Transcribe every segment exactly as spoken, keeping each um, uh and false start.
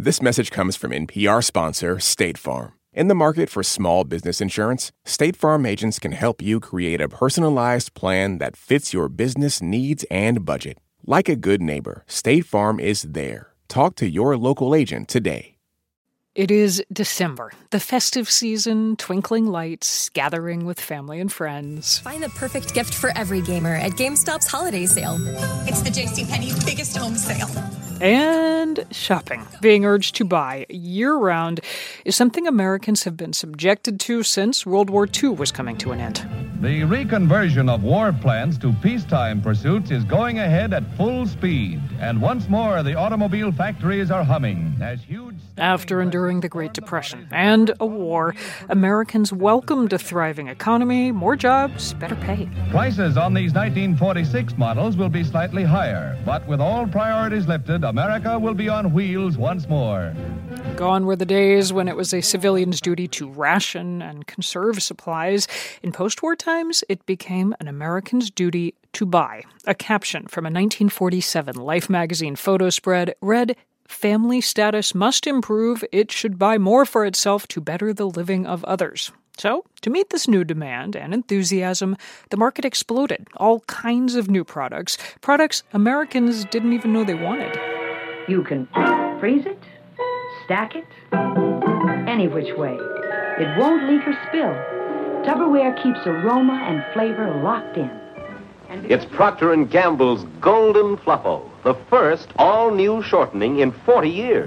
This message comes from N P R sponsor State Farm. In the market for small business insurance, State Farm agents can help you create a personalized plan that fits your business needs and budget. Like a good neighbor, State Farm is there. Talk to your local agent today. It is December, the festive season, twinkling lights, gathering with family and friends. Find the perfect gift for every gamer at GameStop's holiday sale. It's the JCPenney biggest home sale. And shopping, being urged to buy year-round, is something Americans have been subjected to since World War Two was coming to an end. The reconversion of war plans to peacetime pursuits is going ahead at full speed. And once more, the automobile factories are humming as huge... After enduring the Great Depression and a war, Americans welcomed a thriving economy, more jobs, better pay. Prices on these nineteen forty-six models will be slightly higher, but with all priorities lifted, America will be on wheels once more. Gone were the days when it was a civilian's duty to ration and conserve supplies. In post-war times, it became an American's duty to buy. A caption from a nineteen forty-seven Life magazine photo spread read, "Family status must improve. It should buy more for itself to better the living of others." So, to meet this new demand and enthusiasm, the market exploded. All kinds of new products, products Americans didn't even know they wanted. You can freeze it, stack it, any which way. It won't leak or spill. Tupperware keeps aroma and flavor locked in. It's Procter and Gamble's Golden Fluffo, the first all-new shortening in forty years.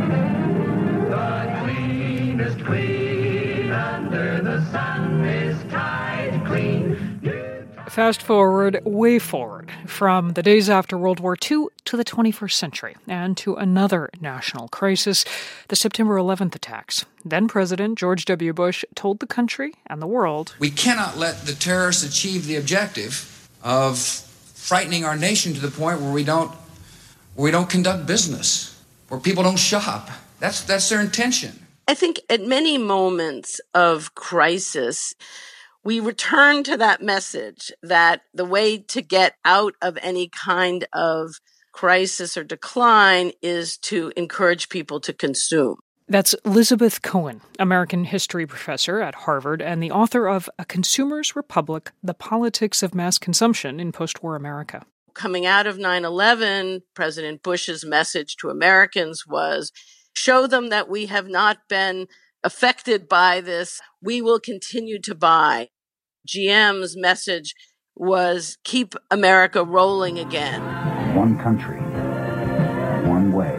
The cleanest clean under the sun is Tide Clean. Fast forward, way forward, from the days after World War Two to the twenty-first century, and to another national crisis, the September eleventh attacks. Then President George W. Bush told the country and the world, "We cannot let the terrorists achieve the objective of frightening our nation to the point where we don't where we don't conduct business, where people don't shop. That's that's their intention." I think at many moments of crisis, we return to that message that the way to get out of any kind of crisis or decline is to encourage people to consume. That's Elizabeth Cohen, American history professor at Harvard and the author of A Consumer's Republic, The Politics of Mass Consumption in Post-War America. Coming out of nine eleven, President Bush's message to Americans was, show them that we have not been affected by this. We will continue to buy. G M's message was, keep America rolling again. One country, one way.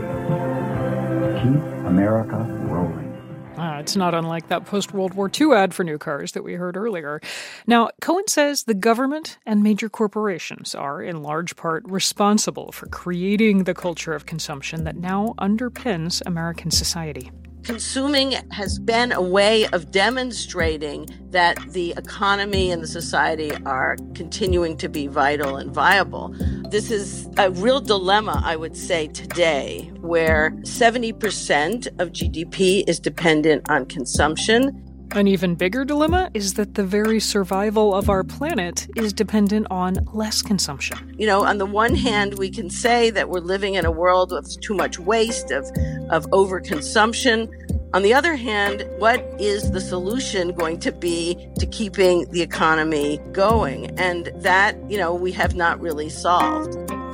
Keep America rolling. Uh, it's not unlike that post-World War Two ad for new cars that we heard earlier. Now, Cohen says the government and major corporations are, in large part, responsible for creating the culture of consumption that now underpins American society. Consuming has been a way of demonstrating that the economy and the society are continuing to be vital and viable. This is a real dilemma, I would say, today, where seventy percent of G D P is dependent on consumption. An even bigger dilemma is that the very survival of our planet is dependent on less consumption. You know, on the one hand, we can say that we're living in a world with too much waste, of, of overconsumption. On the other hand, what is the solution going to be to keeping the economy going? And that, you know, we have not really solved.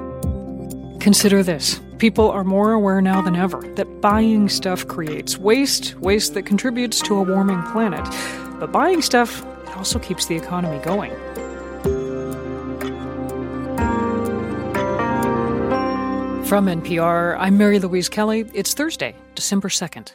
Consider this. People are more aware now than ever that buying stuff creates waste, waste that contributes to a warming planet. But buying stuff, it also keeps the economy going. From N P R, I'm Mary Louise Kelly. It's Thursday, December second.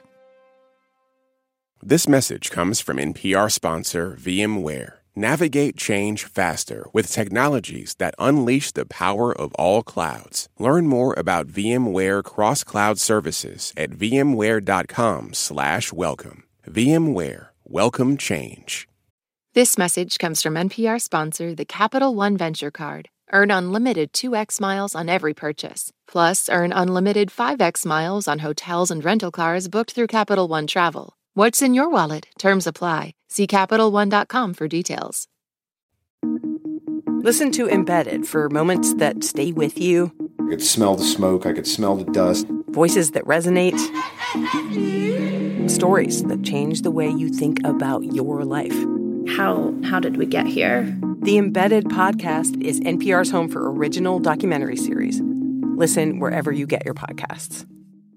This message comes from N P R sponsor VMware. Navigate change faster with technologies that unleash the power of all clouds. Learn more about VMware cross-cloud services at vmware.com slash welcome. VMware. Welcome change. This message comes from N P R sponsor, the Capital One Venture Card. Earn unlimited two x miles on every purchase. Plus, earn unlimited five x miles on hotels and rental cars booked through Capital One Travel. What's in your wallet? Terms apply. See Capital One dot com for details. Listen to Embedded for moments that stay with you. I could smell the smoke. I could smell the dust. Voices that resonate. Stories that change the way you think about your life. How how did we get here? The Embedded podcast is N P R's home for original documentary series. Listen wherever you get your podcasts.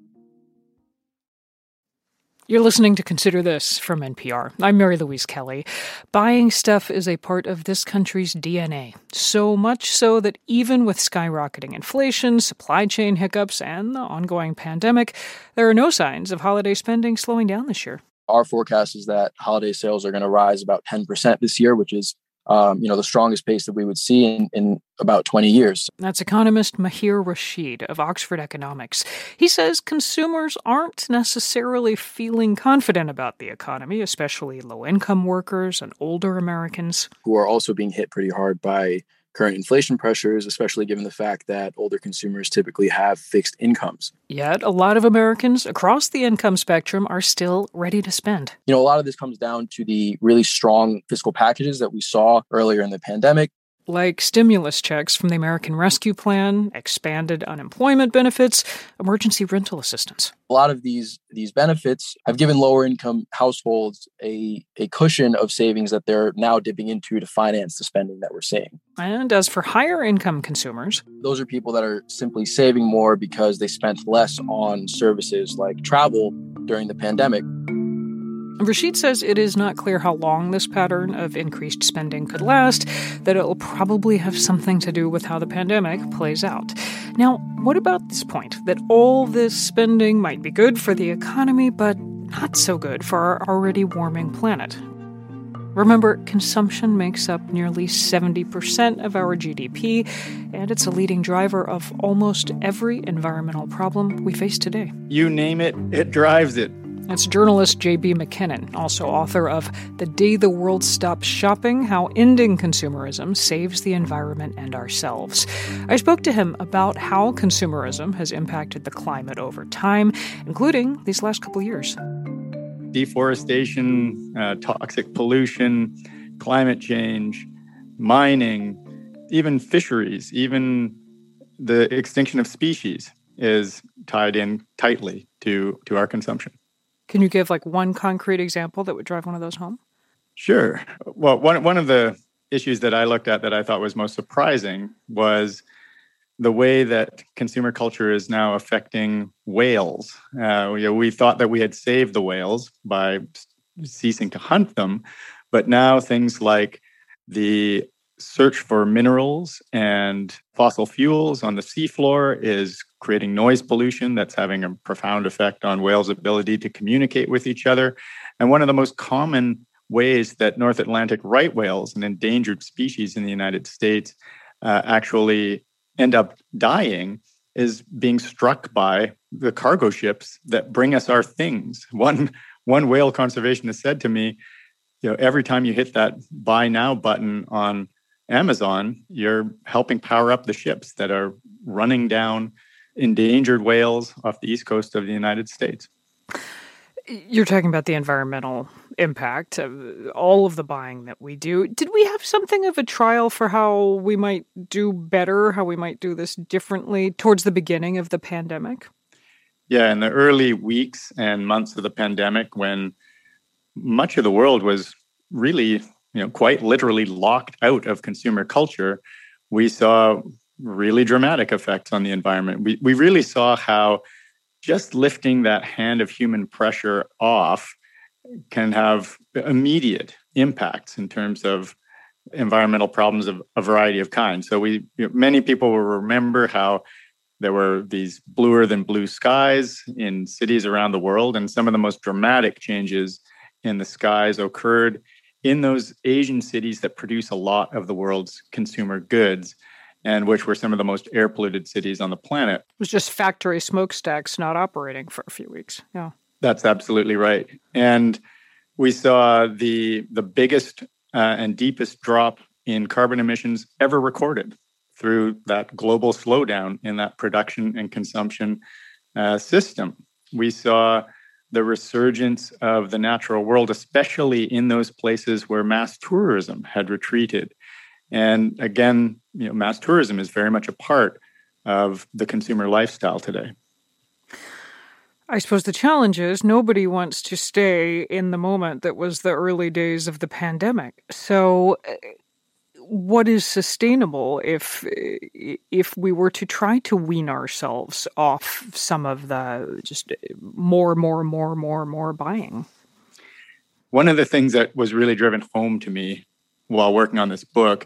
You're listening to Consider This from N P R. I'm Mary Louise Kelly. Buying stuff is a part of this country's D N A. So much so that even with skyrocketing inflation, supply chain hiccups, and the ongoing pandemic, there are no signs of holiday spending slowing down this year. Our forecast is that holiday sales are going to rise about ten percent this year, which is Um, you know, the strongest pace that we would see in, in about twenty years. That's economist Mahir Rashid of Oxford Economics. He says consumers aren't necessarily feeling confident about the economy, especially low-income workers and older Americans, who are also being hit pretty hard by current inflation pressures, especially given the fact that older consumers typically have fixed incomes. Yet, a lot of Americans across the income spectrum are still ready to spend. You know, a lot of this comes down to the really strong fiscal packages that we saw earlier in the pandemic. Like stimulus checks from the American Rescue Plan, expanded unemployment benefits, emergency rental assistance. A lot of these these benefits have given lower income households a, a cushion of savings that they're now dipping into to finance the spending that we're seeing. And as for higher income consumers, those are people that are simply saving more because they spent less on services like travel during the pandemic. Rashid says it is not clear how long this pattern of increased spending could last, that it will probably have something to do with how the pandemic plays out. Now, what about this point, that all this spending might be good for the economy, but not so good for our already warming planet? Remember, consumption makes up nearly seventy percent of our G D P, and it's a leading driver of almost every environmental problem we face today. You name it, it drives it. That's journalist J B McKinnon, also author of The Day the World Stops Shopping, How Ending Consumerism Saves the Environment and Ourselves. I spoke to him about how consumerism has impacted the climate over time, including these last couple years. Deforestation, uh, toxic pollution, climate change, mining, even fisheries, even the extinction of species is tied in tightly to, to our consumption. Can you give like one concrete example that would drive one of those home? Sure. Well, one one of the issues that I looked at that I thought was most surprising was the way that consumer culture is now affecting whales. Uh, you know, we thought that we had saved the whales by ceasing to hunt them, but now things like the search for minerals and fossil fuels on the seafloor is creating noise pollution that's having a profound effect on whales' ability to communicate with each other. And one of the most common ways that North Atlantic right whales, an endangered species in the United States, uh, actually end up dying is being struck by the cargo ships that bring us our things. One, one whale conservationist said to me, you know, every time you hit that buy now button on Amazon, you're helping power up the ships that are running down endangered whales off the east coast of the United States. You're talking about the environmental impact of all of the buying that we do. Did we have something of a trial for how we might do better, how we might do this differently towards the beginning of the pandemic? Yeah, in the early weeks and months of the pandemic, when much of the world was really, you know, quite literally locked out of consumer culture, we saw really dramatic effects on the environment. We we really saw how just lifting that hand of human pressure off can have immediate impacts in terms of environmental problems of a variety of kinds. So we you know, many people will remember how there were these bluer than blue skies in cities around the world, and some of the most dramatic changes in the skies occurred in those Asian cities that produce a lot of the world's consumer goods, and which were some of the most air polluted cities on the planet. It was just factory smokestacks not operating for a few weeks. Yeah, that's absolutely right. And we saw the the biggest uh, and deepest drop in carbon emissions ever recorded through that global slowdown in that production and consumption uh, system. We saw the resurgence of the natural world, especially in those places where mass tourism had retreated. And again, you know, mass tourism is very much a part of the consumer lifestyle today. I suppose the challenge is nobody wants to stay in the moment that was the early days of the pandemic. So what is sustainable if if we were to try to wean ourselves off some of the just more, more, more, more, more buying? One of the things that was really driven home to me while working on this book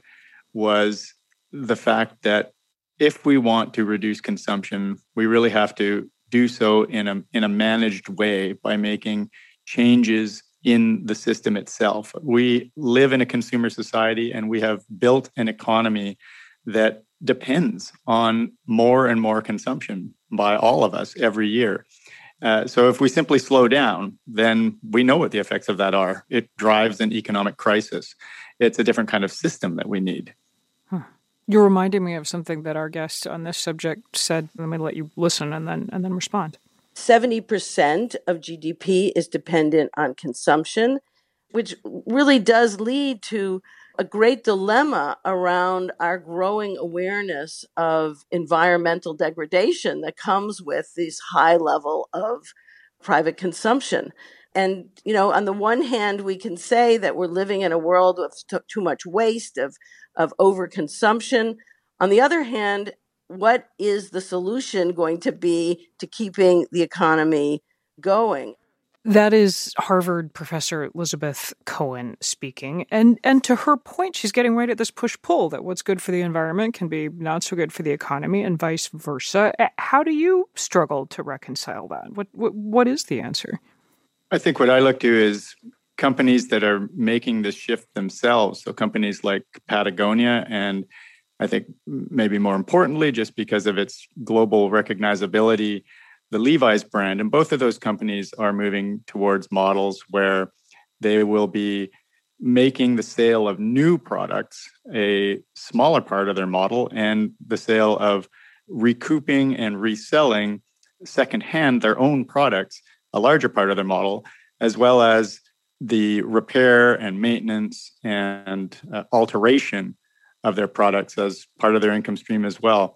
was the fact that if we want to reduce consumption, we really have to do so in a in a managed way by making changes in the system itself. We live in a consumer society, and we have built an economy that depends on more and more consumption by all of us every year. Uh, so if we simply slow down, then we know what the effects of that are. It drives an economic crisis. It's a different kind of system that we need. Huh. You're reminding me of something that our guest on this subject said. Let me let you listen and then and then respond. seventy percent of G D P is dependent on consumption, which really does lead to a great dilemma around our growing awareness of environmental degradation that comes with this high level of private consumption. And, you know, on the one hand, we can say that we're living in a world with t- too much waste, of, of overconsumption. On the other hand, what is the solution going to be to keeping the economy going? That is Harvard professor Elizabeth Cohen speaking. And and to her point, she's getting right at this push-pull that what's good for the environment can be not so good for the economy and vice versa. How do you struggle to reconcile that? What what, what is the answer? I think what I look to is companies that are making this shift themselves. So companies like Patagonia, and I think maybe more importantly, just because of its global recognizability, the Levi's brand. And both of those companies are moving towards models where they will be making the sale of new products a smaller part of their model, and the sale of recouping and reselling secondhand their own products a larger part of their model, as well as the repair and maintenance and uh, alteration of their products as part of their income stream as well.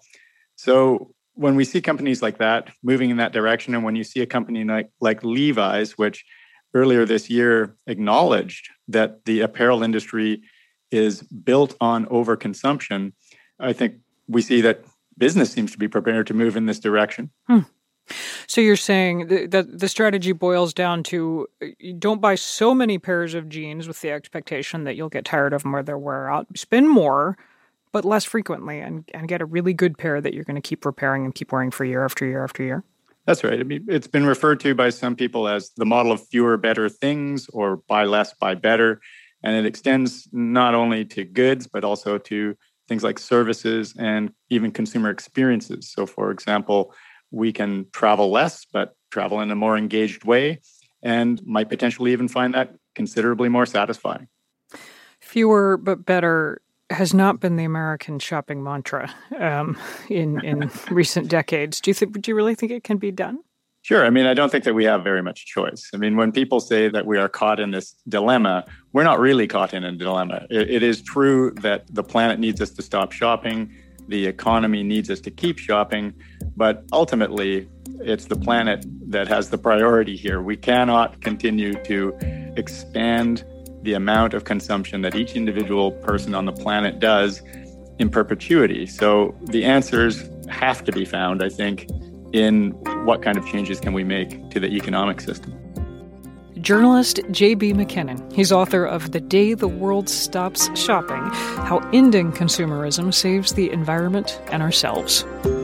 So when we see companies like that moving in that direction, and when you see a company like, like Levi's, which earlier this year acknowledged that the apparel industry is built on overconsumption, I think we see that business seems to be prepared to move in this direction. Hmm. So you're saying that the strategy boils down to you don't buy so many pairs of jeans with the expectation that you'll get tired of them or they'll wear out. Spend more, but less frequently, and, and get a really good pair that you're going to keep repairing and keep wearing for year after year after year. That's right. I mean, it's been referred to by some people as the model of fewer, better things, or buy less, buy better. And it extends not only to goods, but also to things like services and even consumer experiences. So, for example, we can travel less, but travel in a more engaged way, and might potentially even find that considerably more satisfying. Fewer but better has not been the American shopping mantra um, in in recent decades. Do you think? Do you really think it can be done? Sure. I mean, I don't think that we have very much choice. I mean, when people say that we are caught in this dilemma, we're not really caught in a dilemma. It, it is true that the planet needs us to stop shopping. The economy needs us to keep shopping. But ultimately, it's the planet that has the priority here. We cannot continue to expand the amount of consumption that each individual person on the planet does in perpetuity. So the answers have to be found, I think, in what kind of changes can we make to the economic system. Journalist J B. McKinnon. He's author of The Day the World Stops Shopping, How Ending Consumerism Saves the Environment and Ourselves.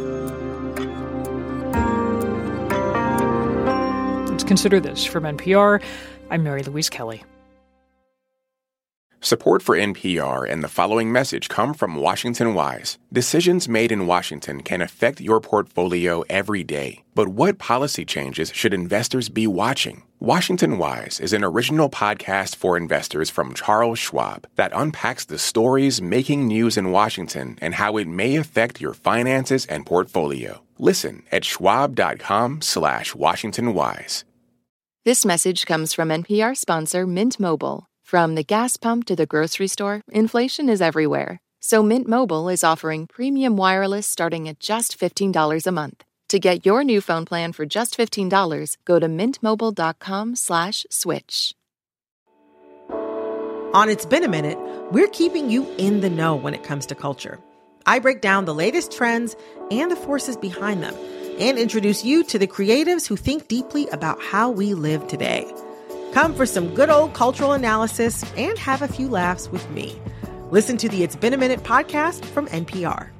Let's consider this. From N P R, I'm Mary Louise Kelly. Support for N P R and the following message come from Washington Wise. Decisions made in Washington can affect your portfolio every day. But what policy changes should investors be watching? Washington Wise is an original podcast for investors from Charles Schwab that unpacks the stories making news in Washington and how it may affect your finances and portfolio. Listen at schwab.com slash Washington Wise. This message comes from N P R sponsor Mint Mobile. From the gas pump to the grocery store, inflation is everywhere. So Mint Mobile is offering premium wireless starting at just fifteen dollars a month. To get your new phone plan for just fifteen dollars, go to mintmobile.com slash switch. On It's Been a Minute, we're keeping you in the know when it comes to culture. I break down the latest trends and the forces behind them, and introduce you to the creatives who think deeply about how we live today. Come for some good old cultural analysis and have a few laughs with me. Listen to the It's Been a Minute podcast from N P R.